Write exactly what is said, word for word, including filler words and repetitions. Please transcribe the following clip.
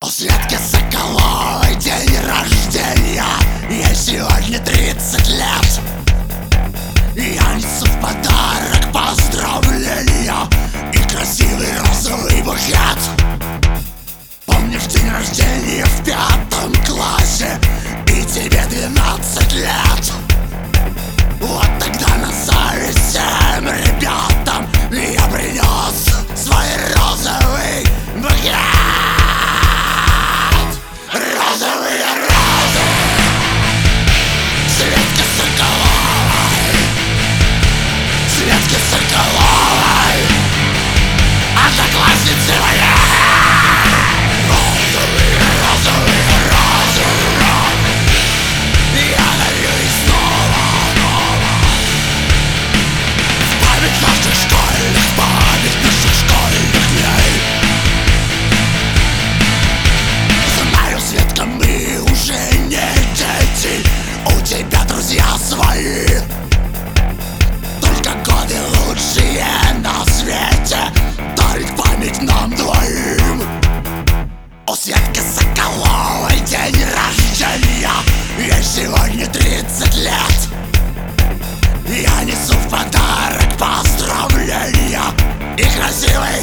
Светке Соколовой день рождения. Ей сегодня тридцать лет. Я несу в подарок поздравления и красивый розовый букет. Помнишь день рождения в пятом классе, и тебе двенадцать лет? Вот тогда на зависть всем ребятам я принес свой розовый букет. Розовые розы Светке Соколовой, Светке Соколовой, одноклассницы моей. Розовые, розовые розы, розы, я дарю их снова, снова. В память наших школьных, в память наших школьных дней. Знаю, Светка, мы уже не дети, у тебя друзья свои. Только годы лучшие на свете дарит память нам двоим. У Светки Соколовой день рождения, ей сегодня тридцать лет. Я несу в подарок поздравления и красивый